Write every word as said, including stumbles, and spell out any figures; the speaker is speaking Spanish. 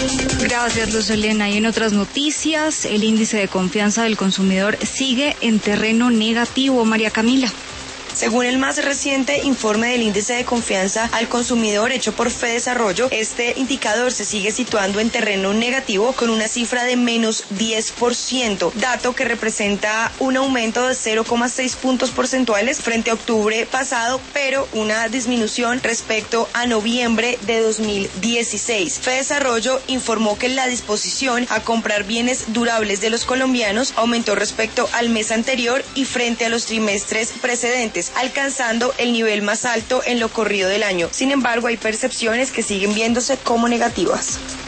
Gracias, Luz Helena. Y en otras noticias, el índice de confianza del consumidor sigue en terreno negativo. María Camila. Según el más reciente informe del índice de confianza al consumidor hecho por Fedesarrollo, este indicador se sigue situando en terreno negativo con una cifra de menos diez por ciento, dato que representa un aumento de cero coma seis puntos porcentuales frente a octubre pasado, pero una disminución respecto a noviembre de dos mil dieciséis. Fedesarrollo informó que la disposición a comprar bienes durables de los colombianos aumentó respecto al mes anterior y frente a los trimestres precedentes, alcanzando el nivel más alto en lo corrido del año. Sin embargo, hay percepciones que siguen viéndose como negativas.